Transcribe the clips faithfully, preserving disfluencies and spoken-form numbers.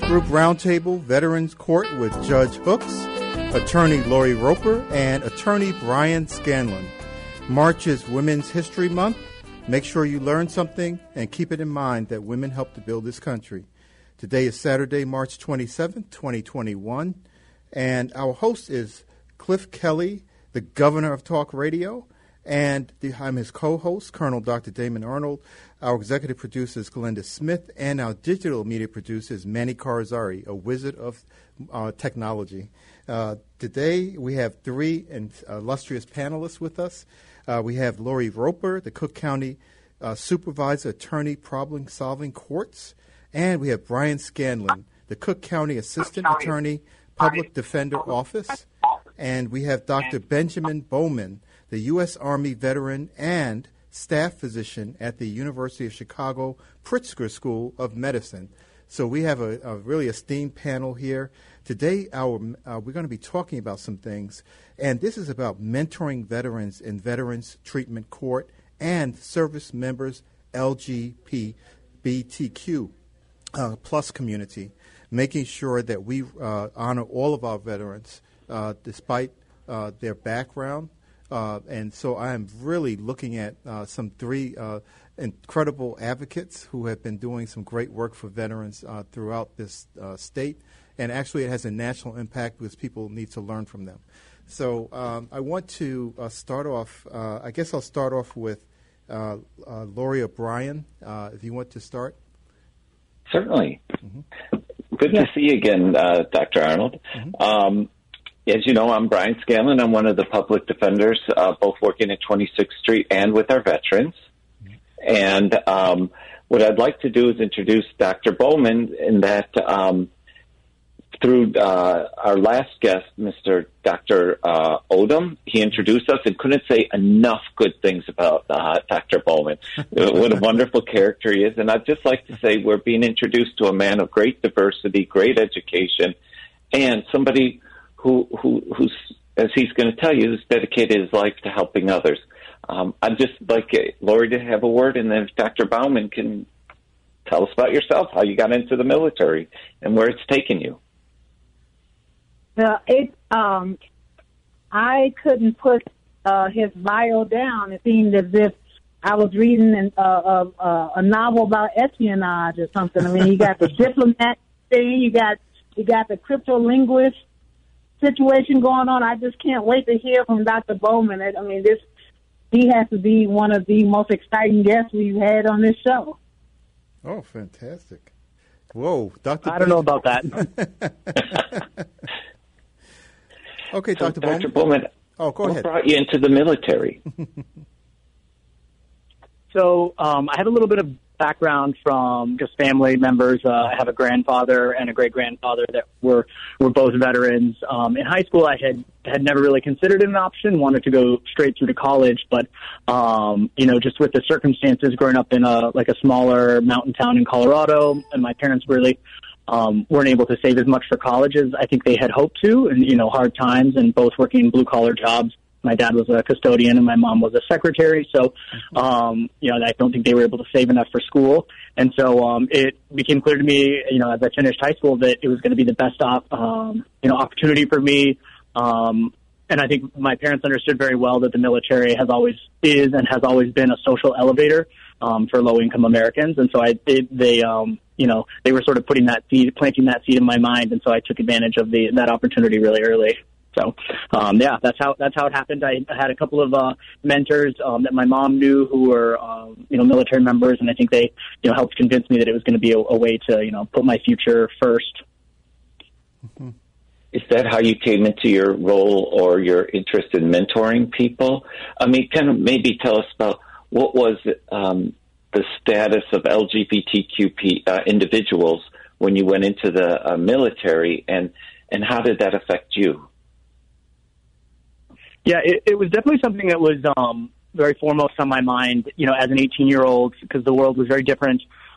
Group Roundtable Veterans Court with Judge Hooks, Attorney Lori Roper, and Attorney Brian Scanlon. March is Women's History Month. Make sure you learn something and keep it in mind that women helped to build this country. Today is Saturday, March twenty-seventh, twenty twenty-one, and our host is Cliff Kelly, the governor of Talk Radio, and the, I'm his co-host, Colonel Doctor Damon Arnold. Our executive producer is Glenda Smith, and our digital media producer is Manny Carzari, a wizard of uh, technology. Uh, today, we have three illustrious panelists with us. Uh, we have Lori Roper, the Cook County uh, Supervisor, Attorney, Problem-Solving Courts, and we have Brian Scanlon, the Cook County Assistant Attorney, Public Defender Office, and we have Doctor Benjamin Bowman, the U S Army veteran and staff physician at the University of Chicago Pritzker School of Medicine. So we have a, a really esteemed panel here. Today, our uh, we're going to be talking about some things, and this is about mentoring veterans in Veterans Treatment Court and service members L G B T Q uh, plus community, making sure that we uh, honor all of our veterans uh, despite uh, their background. Uh, and so I am really looking at uh, some three uh, incredible advocates who have been doing some great work for veterans uh, throughout this uh, state. And actually it has a national impact because people need to learn from them. So um, I want to uh, start off, uh, I guess I'll start off with uh, uh, Lori O'Brien, uh, if you want to start. Certainly. Mm-hmm. Good yeah. to see you again, uh, Doctor Arnold. Mm-hmm. Um, As you know, I'm Brian Scanlon. I'm one of the public defenders, uh, both working at twenty-sixth Street and with our veterans. And um, what I'd like to do is introduce Doctor Bowman in that um, through uh, our last guest, Mister Doctor Uh, Odom, he introduced us and couldn't say enough good things about uh, Doctor Bowman. What a wonderful character he is. And I'd just like to say we're being introduced to a man of great diversity, great education, and somebody Who, who, who's, as he's going to tell you, has dedicated his life to helping others. Um, I'd just like uh, Lori to have a word, and then if Doctor Bowman can tell us about yourself, how you got into the military, and where it's taken you. Well, it, um, I couldn't put uh, his bio down. It seemed as if I was reading an, uh, uh, a novel about espionage or something. I mean, you got the diplomat thing, you got you got the cryptolinguist situation going on. I just can't wait to hear from Doctor Bowman. I mean, this he has to be one of the most exciting guests we've had on this show. Oh, fantastic. Whoa, Doctor I don't know about that. Okay, so, Doctor Bowman. Doctor Bowman, oh, go what ahead. brought you into the military? So um, I have a little bit of background from just family members. Uh, I have a grandfather and a great-grandfather that were were both veterans. Um, in high school, I had, had never really considered it an option, wanted to go straight through to college, but, um, you know, just with the circumstances growing up in a like a smaller mountain town in Colorado, and my parents really um, weren't able to save as much for college as I think they had hoped to, and, you know, hard times, and both working blue-collar jobs. My dad was a custodian and my mom was a secretary. So, um, you know, I don't think they were able to save enough for school. And so um, it became clear to me, you know, as I finished high school that it was going to be the best, op- um, you know, opportunity for me. Um, and I think my parents understood very well that the military has always is and has always been a social elevator um, for low-income Americans. And so I they, they um, you know, they were sort of putting that seed, planting that seed in my mind. And so I took advantage of the that opportunity really early. So, um, yeah, that's how that's how it happened. I had a couple of uh, mentors um, that my mom knew who were, um, you know, military members, and I think they, you know, helped convince me that it was going to be a, a way to, you know, put my future first. Mm-hmm. Is that how you came into your role or your interest in mentoring people? I mean, kind of maybe tell us about what was um, the status of L G B T Q uh, individuals when you went into the uh, military, and and how did that affect you? Yeah, it, it was definitely something that was um, very foremost on my mind, you know, as an eighteen-year-old, because the world was very different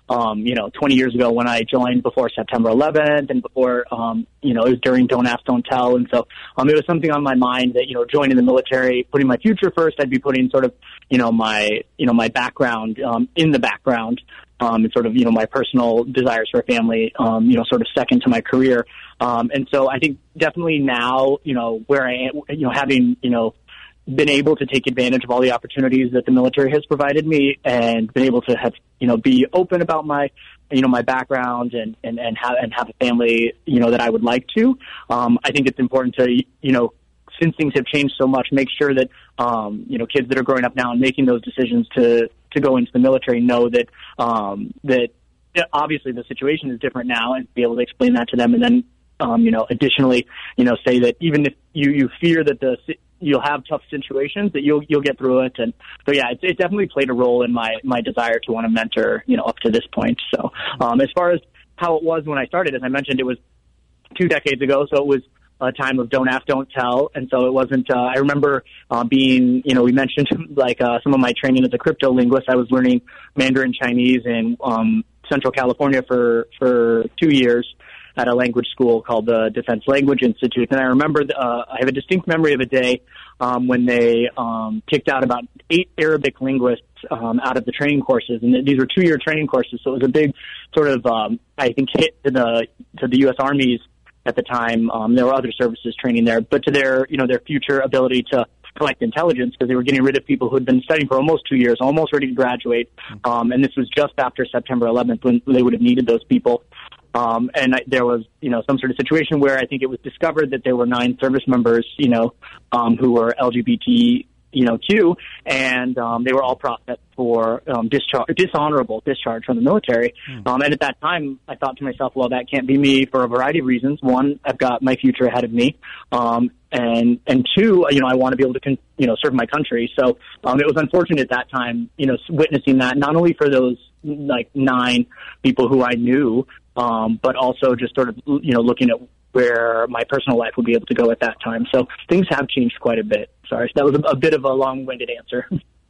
um, you know, twenty years ago when I joined before September eleventh and before, um, you know, it was during Don't Ask, Don't Tell. And so um, it was something on my mind that, you know, joining the military, putting my future first, I'd be putting sort of, you know, my, you know, my background um, in the background. Um, and sort of, you know, my personal desires for a family, um, you know, sort of second to my career. Um, and so I think definitely now, you know, where I am, you know, having, you know, been able to take advantage of all the opportunities that the military has provided me and been able to have, you know, be open about my, you know, my background and, and, and have, and have a family, you know, that I would like to. Um, I think it's important to, you know, since things have changed so much, make sure that, um, you know, kids that are growing up now and making those decisions to, to go into the military know that, um, that obviously the situation is different now, and be able to explain that to them. And then, um, you know, additionally, you know, say that even if you, you fear that the, you'll have tough situations, that you'll, you'll get through it. And so, yeah, it, it definitely played a role in my, my desire to want to mentor, you know, up to this point. So, um, as far as how it was when I started, as I mentioned, it was two decades ago. So it was a time of don't ask, don't tell. And so it wasn't, uh, I remember, uh, being, you know, we mentioned like, uh, some of my training as a crypto linguist. I was learning Mandarin Chinese in, um, Central California for, for two years at a language school called the Defense Language Institute. And I remember, uh, I have a distinct memory of a day, um, when they, um, kicked out about eight Arabic linguists, um, out of the training courses. And these were two year training courses. So it was a big sort of, um, I think hit to the, to the U S Army's at the time. Um, there were other services training there, but to their, you know, their future ability to collect intelligence, because they were getting rid of people who had been studying for almost two years, almost ready to graduate. Um, and this was just after September eleventh when they would have needed those people. Um, and I, there was, you know, some sort of situation where I think it was discovered that there were nine service members, you know, um, who were L G B T, you know, Q, and um, they were all processed for um, discharge, dishonorable discharge from the military. Mm. Um, and at that time, I thought to myself, well, that can't be me for a variety of reasons. One, I've got my future ahead of me. Um, and, and two, you know, I want to be able to, con- you know, serve my country. So um, it was unfortunate at that time, you know, witnessing that, not only for those like nine people who I knew, um, but also just sort of, you know, looking at where my personal life would be able to go at that time. So things have changed quite a bit. Sorry, that was a, a bit of a long-winded answer.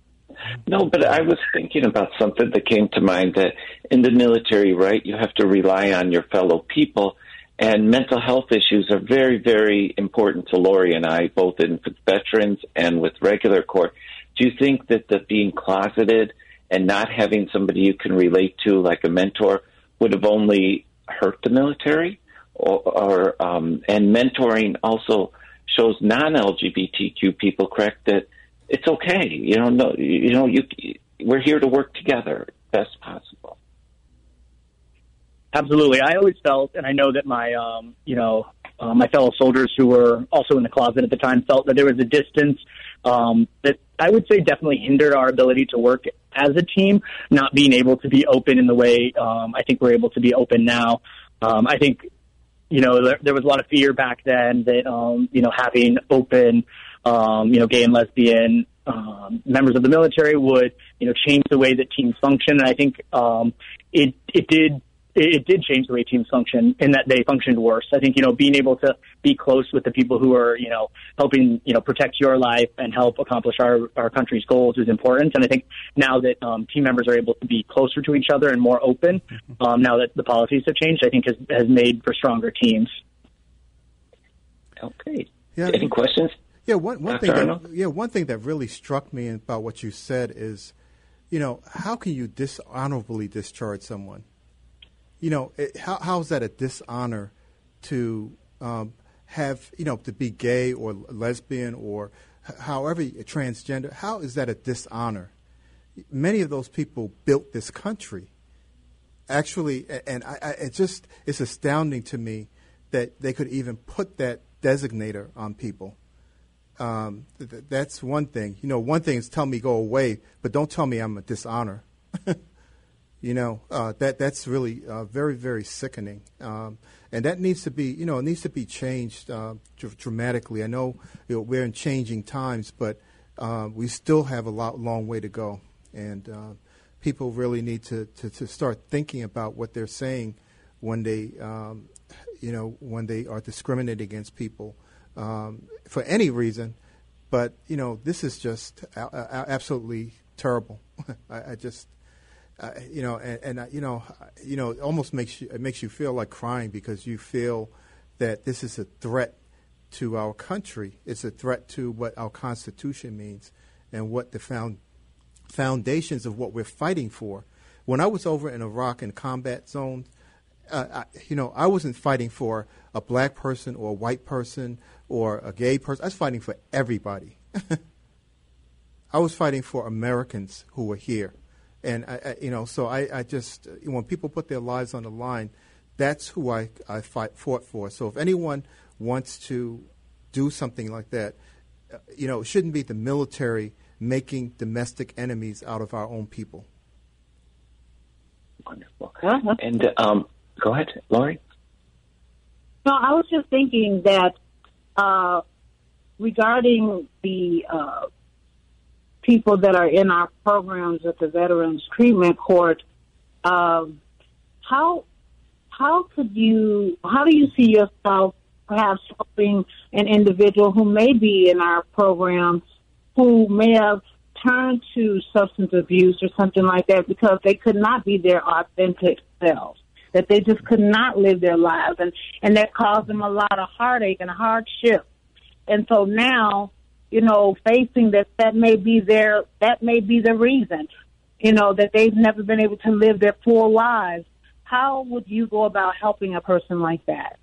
No, but I was thinking about something that came to mind, that in the military, right, you have to rely on your fellow people, and mental health issues are very, very important to Lori and I, both in veterans and with regular Corps. Do you think that the being closeted and not having somebody you can relate to, like a mentor, would have only hurt the military? Or, or um, and mentoring also shows non-L G B T Q people, correct, that it's okay. You know, no, you know, you we're here to work together best possible. Absolutely, I always felt, and I know that my, um, you know, uh, my fellow soldiers who were also in the closet at the time felt that there was a distance um, that I would say definitely hindered our ability to work as a team. Not being able to be open in the way um, I think we're able to be open now. Um, I think. You know, there, there was a lot of fear back then that, um, you know, having open, um, you know, gay and lesbian um, members of the military would, you know, change the way that teams function. And I think um, it it did it did change the way teams function in that they functioned worse. I think, you know, being able to be close with the people who are, you know, helping, you know, protect your life and help accomplish our, our country's goals is important. And I think now that um, team members are able to be closer to each other and more open, um, now that the policies have changed, I think has, has made for stronger teams. Okay. Yeah. Any questions? Yeah, one, one thing Arnold? that, yeah, one thing that really struck me about what you said is, you know, how can you dishonorably discharge someone? You know, it, how how is that a dishonor to um, have, you know, to be gay or lesbian or h- however transgender? How is that a dishonor? Many of those people built this country. Actually, and I, I, it just it's astounding to me that they could even put that designator on people. Um, th- that's one thing. You know, one thing is tell me go away, but don't tell me I'm a dishonor. You know, uh, that that's really uh, very, very sickening. Um, and that needs to be, you know, it needs to be changed uh, dr- dramatically. I know, you know we're in changing times, but uh, we still have a lot, long way to go. And uh, people really need to, to, to start thinking about what they're saying when they, um, you know, when they are discriminating against people um, for any reason. But, you know, this is just a- a- absolutely terrible. I, I just... uh, you know, and, and uh, you know, you know, it almost makes you it makes you feel like crying because you feel that this is a threat to our country. It's a threat to what our Constitution means and what the found foundations of what we're fighting for. When I was over in Iraq in combat zones, uh, I, you know, I wasn't fighting for a black person or a white person or a gay person. I was fighting for everybody. I was fighting for Americans who were here. And, I, I, you know, so I, I just, when people put their lives on the line, that's who I, I fight, fought for. So if anyone wants to do something like that, uh, you know, it shouldn't be the military making domestic enemies out of our own people. Wonderful. Uh-huh. And um, go ahead, Lori. No, I was just thinking that uh, regarding the uh, people that are in our programs at the Veterans Treatment Court, uh, how how could you how do you see yourself perhaps helping an individual who may be in our program who may have turned to substance abuse or something like that because they could not be their authentic selves, that they just could not live their lives, and, and that caused them a lot of heartache and hardship. And so now, you know, facing that, that may be their, that may be the reason, you know, that they've never been able to live their full lives. How would you go about helping a person like that?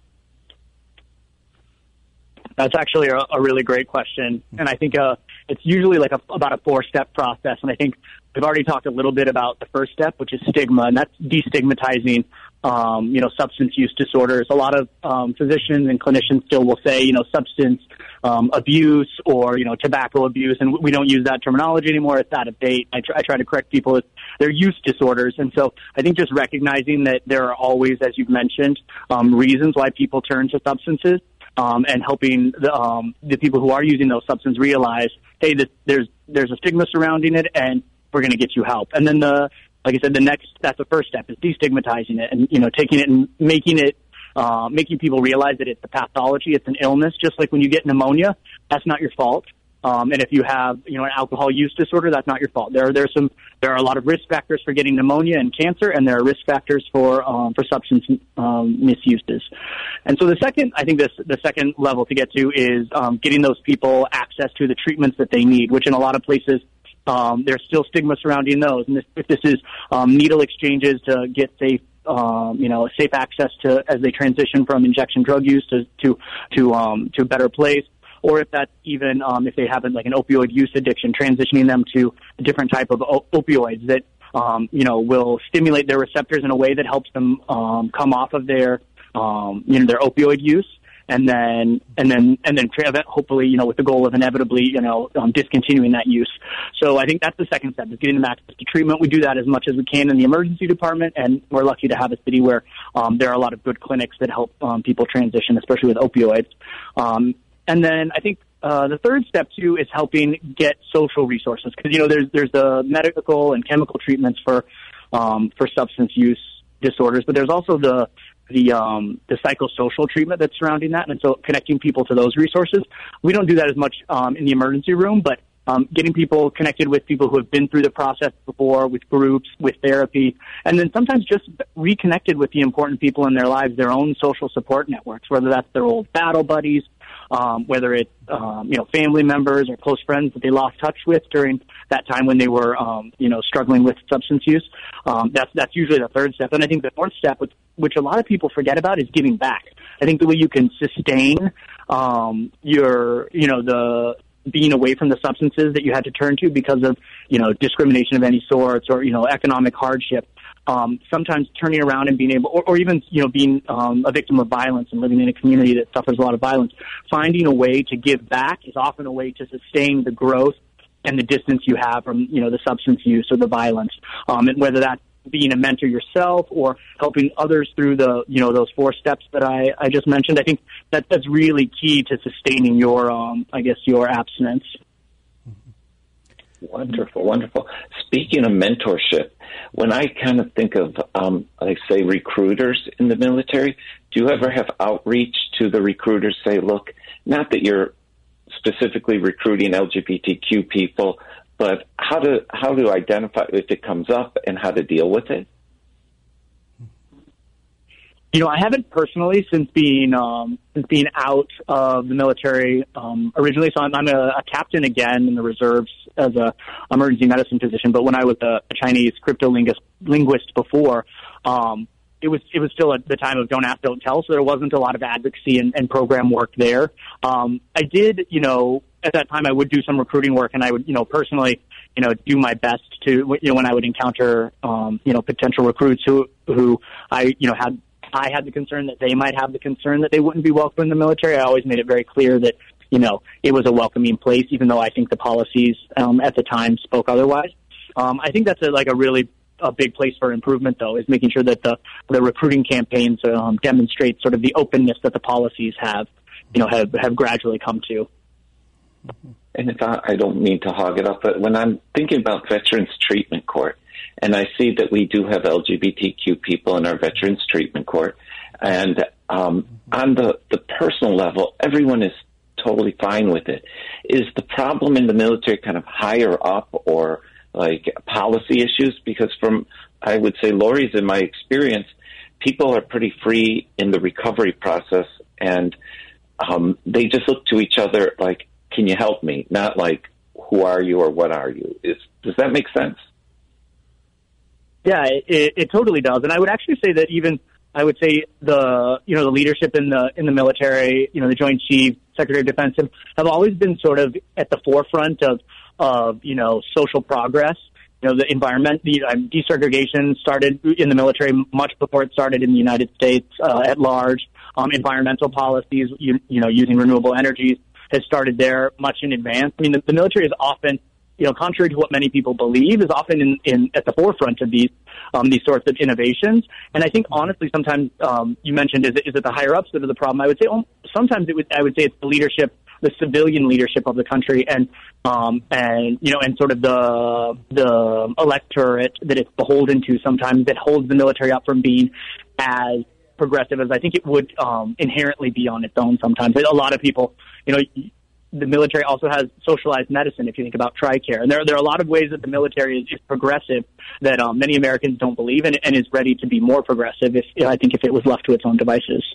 That's actually a, a really great question. And I think uh, it's usually like a, about a four-step process. And I think we've already talked a little bit about the first step, which is stigma, and that's destigmatizing, um, you know, substance use disorders. A lot of um, physicians and clinicians still will say, you know, substance um, abuse or, you know, tobacco abuse, and we don't use that terminology anymore. It's out of date. I, tr- I try to correct people. It's, they're use disorders. And so I think just recognizing that there are always, as you've mentioned, um, reasons why people turn to substances. Um, and helping the, um, the people who are using those substances realize, hey, this, there's there's a stigma surrounding it, and we're going to get you help. And then the, like I said, the next, that's the first step is destigmatizing it, and you know, taking it and making it, uh, making people realize that it's a pathology, it's an illness. Just like when you get pneumonia, that's not your fault. Um, and if you have, you know, an alcohol use disorder, that's not your fault. There, there's some, there are a lot of risk factors for getting pneumonia and cancer, and there are risk factors for um, for substance um, misuses. And so the second, I think this, the second level to get to is um, getting those people access to the treatments that they need, which in a lot of places um, there's still stigma surrounding those. And this, if this is um, needle exchanges to get safe. Um, you know, safe access to as they transition from injection drug use to to to um, to a better place. Or if that's even um, if they have like an opioid use addiction, transitioning them to a different type of op- opioids that um, you know will stimulate their receptors in a way that helps them um, come off of their um, you know their opioid use, and then and then and then hopefully you know with the goal of inevitably you know um, discontinuing that use. So I think that's the second step is getting them access to treatment. We do that as much as we can in the emergency department, and we're lucky to have a city where um, there are a lot of good clinics that help um, people transition, especially with opioids. Um, And then I think uh, the third step, too, is helping get social resources. Because, you know, there's there's the medical and chemical treatments for um, for substance use disorders, but there's also the the um, the psychosocial treatment that's surrounding that. And so connecting people to those resources. We don't do that as much um, in the emergency room, but um, getting people connected with people who have been through the process before, with groups, with therapy, and then sometimes just reconnected with the important people in their lives, their own social support networks, whether that's their old battle buddies, Um, whether it's, um, you know, family members or close friends that they lost touch with during that time when they were, um, you know, struggling with substance use. Um, that's, that's usually the third step. And I think the fourth step, which, which a lot of people forget about, is giving back. I think the way you can sustain, um, your, you know, the, being away from the substances that you had to turn to because of, you know, discrimination of any sorts or, you know, economic hardship. Um, sometimes turning around and being able, or, or even, you know, being um, a victim of violence and living in a community that suffers a lot of violence, finding a way to give back is often a way to sustain the growth and the distance you have from, you know, the substance use or the violence. Um, and whether that's being a mentor yourself or helping others through the, you know, those four steps that I, I just mentioned, I think that that's really key to sustaining your, um, I guess, your abstinence. Wonderful, wonderful. Speaking of mentorship, when I kind of think of, um, like, say, recruiters in the military, do you ever have outreach to the recruiters, say, look, not that you're specifically recruiting L G B T Q people, but how to how to identify if it comes up and how to deal with it? You know, I haven't personally since being um, since being out of the military um, originally. So I'm, I'm a, a captain again in the reserves as a emergency medicine physician. But when I was a, a Chinese cryptolinguist linguist before, um, it was it was still at the time of don't ask, don't tell. So there wasn't a lot of advocacy and, and program work there. Um, I did, you know, at that time I would do some recruiting work, and I would, you know, personally, you know, do my best to, you know, when I would encounter, um, you know, potential recruits who who I, you know, had. I had the concern that they might have the concern that they wouldn't be welcome in the military. I always made it very clear that, you know, it was a welcoming place, even though I think the policies um, at the time spoke otherwise. Um, I think that's a, like a really a big place for improvement, though, is making sure that the, the recruiting campaigns um, demonstrate sort of the openness that the policies have, you know, have, have gradually come to. And if I, I don't mean to hog it up, but when I'm thinking about Veterans Treatment Court, and I see that we do have L G B T Q people in our Veterans Treatment Court. And um, on the, the personal level, everyone is totally fine with it. Is the problem in the military kind of higher up or like policy issues? Because from, I would say, Lori's, in my experience, people are pretty free in the recovery process, and um, they just look to each other like, can you help me? Not like, who are you or what are you? Is, does that make sense? Yeah, it, it totally does. And I would actually say that even, I would say the, you know, the leadership in the, in the military, you know, the Joint Chiefs, Secretary of Defense have, have always been sort of at the forefront of, of, you know, social progress. You know, the environment, the um, desegregation started in the military much before it started in the United States uh, at large. Um, environmental policies, you, you know, using renewable energies has started there much in advance. I mean, the, the military is often, you know, contrary to what many people believe, is often in, in at the forefront of these um, these sorts of innovations. And I think, honestly, sometimes um, you mentioned, is it, is it the higher ups that are the problem? I would say um, sometimes it would, I would say it's the leadership, the civilian leadership of the country, and um, and you know, and sort of the the electorate that it's beholden to sometimes that holds the military up from being as progressive as I think it would um, inherently be on its own. Sometimes a lot of people, you know. The military also has socialized medicine, if you think about TRICARE. And there, there are a lot of ways that the military is, is progressive that um, many Americans don't believe in, and is ready to be more progressive, if you know, I think, if it was left to its own devices.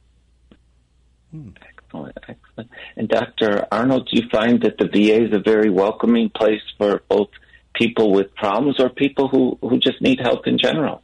Hmm. Excellent, excellent. And Doctor Arnold, do you find that the V A is a very welcoming place for both people with problems or people who, who just need help in general?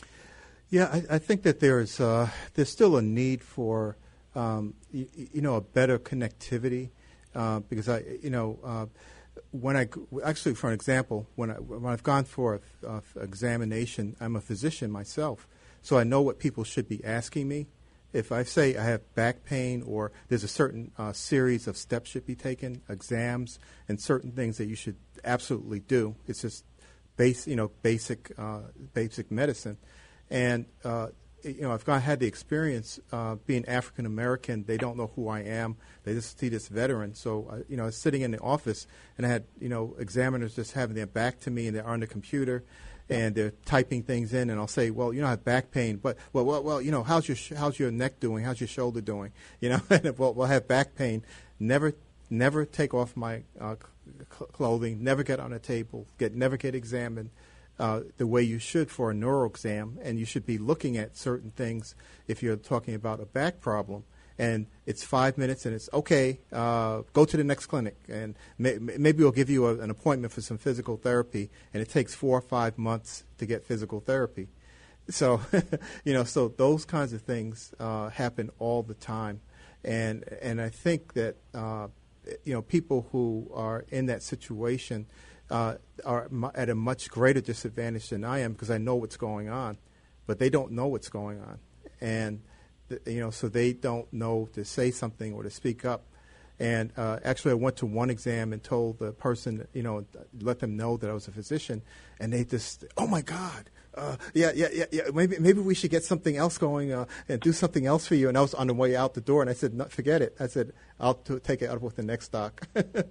Yeah, I, I think that there's, uh, there's still a need for, um, you, you know, a better connectivity. Uh, because I, you know, uh, when I actually, for an example, when I when I've gone for a, a examination, I'm a physician myself, so I know what people should be asking me. If I say I have back pain, or there's a certain uh, series of steps should be taken, exams, and certain things that you should absolutely do. It's just base, you know, basic uh, basic medicine, and. Uh, You know, I've got, had the experience uh, being African American. They don't know who I am. They just see this veteran. So, uh, you know, I was sitting in the office, and I had, you know, examiners just having their back to me, and they're on the computer, and they're typing things in. And I'll say, well, you know, I have back pain, but well, well, well, you know, how's your sh- how's your neck doing? How's your shoulder doing? You know, and well, we'll have back pain. Never, never take off my uh, cl- clothing. Never get on a table. Get never get examined. Uh, the way you should for a neuro exam, and you should be looking at certain things if you're talking about a back problem. And it's five minutes, and it's okay. Uh, go to the next clinic, and may, maybe we'll give you a, an appointment for some physical therapy. And it takes four or five months to get physical therapy. So, you know, so those kinds of things uh, happen all the time, and and I think that uh, you know, people who are in that situation. Uh, are mu- at a much greater disadvantage than I am, because I know what's going on, but they don't know what's going on, and th- you know, so they don't know to say something or to speak up. And uh, actually, I went to one exam and told the person, you know, let them know that I was a physician, and they just, oh my God, uh, yeah, yeah, yeah, yeah, maybe maybe we should get something else going uh, and do something else for you. And I was on the way out the door, and I said, no, forget it. I said, I'll t- take it out with the next doc.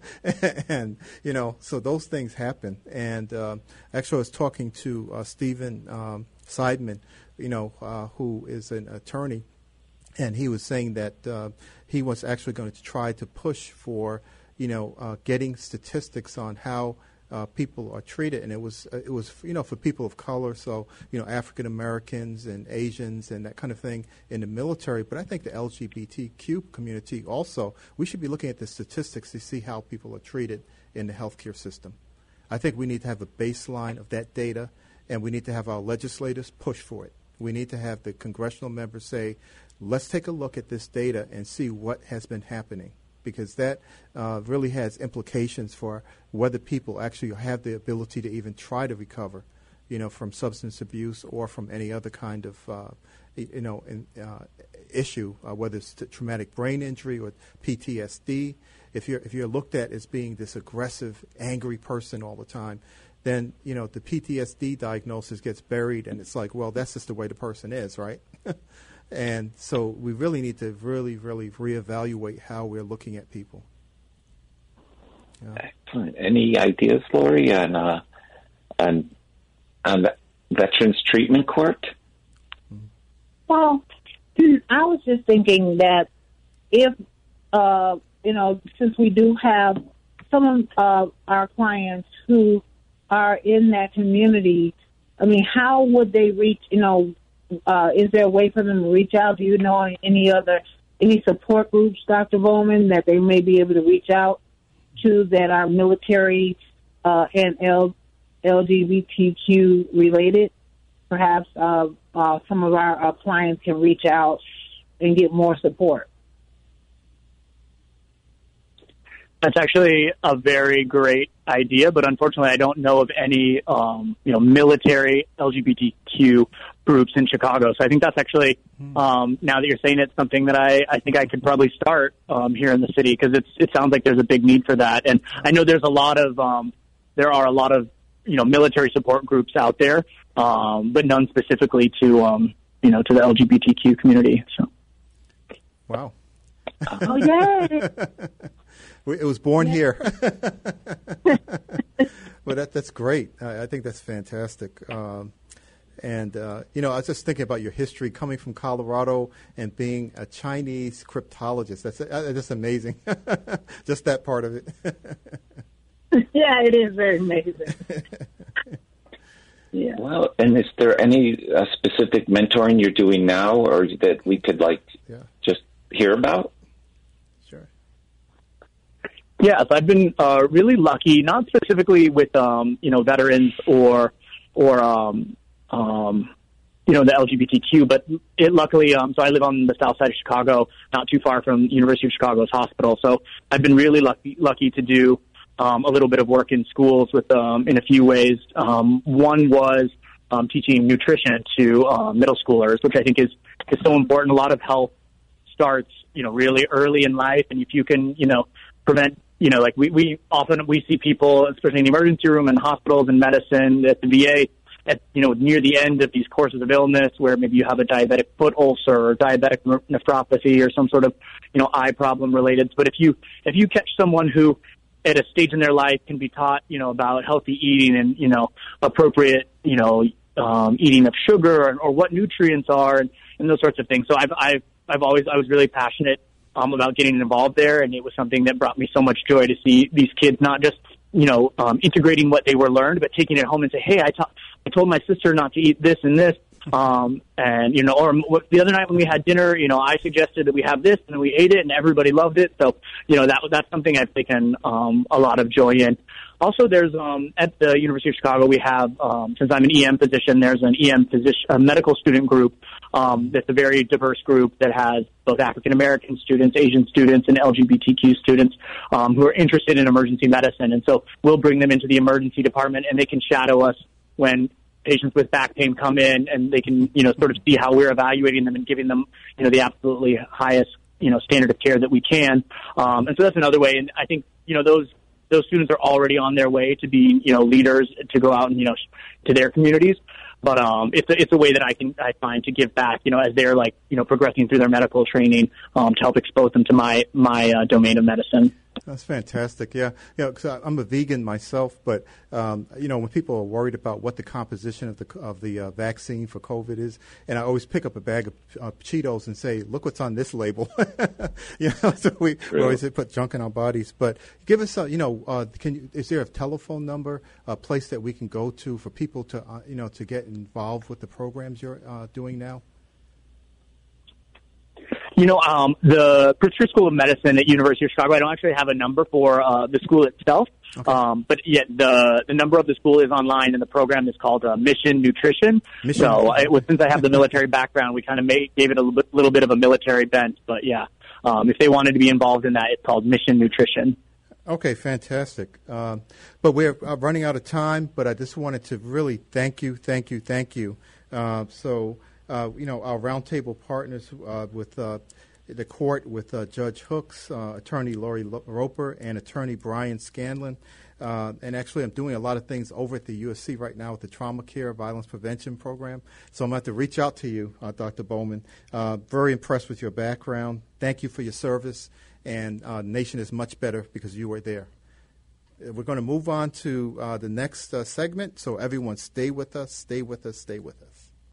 And, you know, so those things happen. And um, actually, I was talking to uh, Stephen um, Seidman, you know, uh, who is an attorney, and he was saying that uh, he was actually going to try to push for, you know, uh, getting statistics on how uh, people are treated, and it was uh, it was you know for people of color, so you know African Americans and Asians and that kind of thing in the military. But I think the L G B T Q community also, we should be looking at the statistics to see how people are treated in the healthcare system. I think we need to have a baseline of that data, and we need to have our legislators push for it. We need to have the congressional members say, let's take a look at this data and see what has been happening, because that uh, really has implications for whether people actually have the ability to even try to recover, you know, from substance abuse or from any other kind of, uh, you know, in, uh, issue, uh, whether it's t- traumatic brain injury or P T S D. If you're if you're looked at as being this aggressive, angry person all the time, then, you know, the P T S D diagnosis gets buried, and it's like, well, that's just the way the person is, right? And so we really need to really, really reevaluate how we're looking at people. Yeah. Excellent. Any ideas, Lori, on uh, on on the Veterans Treatment Court? Well, I was just thinking that if, uh, you know, since we do have some of uh, our clients who are in that community, I mean, how would they reach, you know, uh, is there a way for them to reach out? Do you know any other, any support groups, Doctor Bowman, that they may be able to reach out to that are military uh, and L- LGBTQ related? Perhaps uh, uh, some of our, our clients can reach out and get more support. That's actually a very great idea, but unfortunately, I don't know of any, um, you know, military L G B T Q groups in Chicago. So I think that's actually, um, now that you're saying it, something that I, I think I could probably start um, here in the city, because it's it sounds like there's a big need for that. And I know there's a lot of um, there are a lot of you know military support groups out there, um, but none specifically to um, you know to the L G B T Q community. So. Wow. Oh yeah. It was born yeah. here. Well, that, that's great. I, I think that's fantastic. Um, and, uh, you know, I was just thinking about your history coming from Colorado and being a Chinese cryptologist. That's, uh, that's amazing. Just that part of it. Yeah, it is very amazing. Yeah. Well, and is there any uh, specific mentoring you're doing now, or that we could, like, yeah. just hear about? Yes, I've been uh, really lucky, not specifically with um, you know veterans or or um, um, you know the L G B T Q, but it luckily um, so I live on the south side of Chicago, not too far from University of Chicago's hospital. So I've been really lucky lucky to do um, a little bit of work in schools with um, in a few ways. Um, one was um, teaching nutrition to uh, middle schoolers, which I think is is so important. A lot of health starts you know really early in life, and if you can you know prevent. You know, like we, we often, we see people, especially in the emergency room and hospitals and medicine at the V A, at, you know, near the end of these courses of illness where maybe you have a diabetic foot ulcer or diabetic nephropathy or some sort of, you know, eye problem related. But if you, if you catch someone who at a stage in their life can be taught, you know, about healthy eating and, you know, appropriate, you know, um, eating of sugar or, or what nutrients are and, and those sorts of things. So I've, I've, I've always, I was really passionate Um, about getting involved there, and it was something that brought me so much joy to see these kids not just, you know, um, integrating what they were learned, but taking it home and say, hey, I, ta- I told my sister not to eat this and this, um, and, you know, or the other night when we had dinner, you know, I suggested that we have this, and we ate it, and everybody loved it, so, you know, that that's something I've taken um, a lot of joy in. Also, there's, um, at the University of Chicago, we have, um, since I'm an E M physician, there's an E M physician, a medical student group um, that's a very diverse group that has both African-American students, Asian students, and L G B T Q students um, who are interested in emergency medicine. And so we'll bring them into the emergency department, and they can shadow us when patients with back pain come in, and they can, you know, sort of see how we're evaluating them and giving them, you know, the absolutely highest, you know, standard of care that we can. Um, and so that's another way. And I think, you know, those those students are already on their way to being, you know, leaders to go out and, you know, to their communities. But um, it's a, it's a way that I can I find to give back, you know, as they're like, you know, progressing through their medical training um, to help expose them to my my uh, domain of medicine. That's fantastic. Yeah, you know, 'cause I'm a vegan myself, but um, you know, when people are worried about what the composition of the of the uh, vaccine for COVID is, and I always pick up a bag of uh, Cheetos and say, "Look what's on this label." you know, so we, we always put junk in our bodies. But give us, a, you know, uh, can you, is there a telephone number, a place that we can go to for people to, uh, you know, to get involved with the programs you're uh, doing now? You know, um, the Pritzker School of Medicine at University of Chicago, I don't actually have a number for uh, the school itself, okay. um, but yet the, the number of the school is online, and the program is called uh, Mission Nutrition. Mission. So it was, since I have the military background, we kind of made, gave it a little bit, little bit of a military bent. But, yeah, um, if they wanted to be involved in that, it's called Mission Nutrition. Okay, fantastic. Um, but we're uh, running out of time, but I just wanted to really thank you, thank you, thank you. Uh, so... Uh, you know, our roundtable partners uh, with uh, the court, with uh, Judge Hooks, uh, Attorney Lori Roper, and Attorney Brian Scanlon. Uh, and actually, I'm doing a lot of things over at the U S C right now with the Trauma Care Violence Prevention Program. So I'm going to have to reach out to you, uh, Doctor Bowman. Uh, very impressed with your background. Thank you for your service. And uh, Nation is much better because you were there. We're going to move on to uh, the next uh, segment. So everyone stay with us, stay with us, stay with us.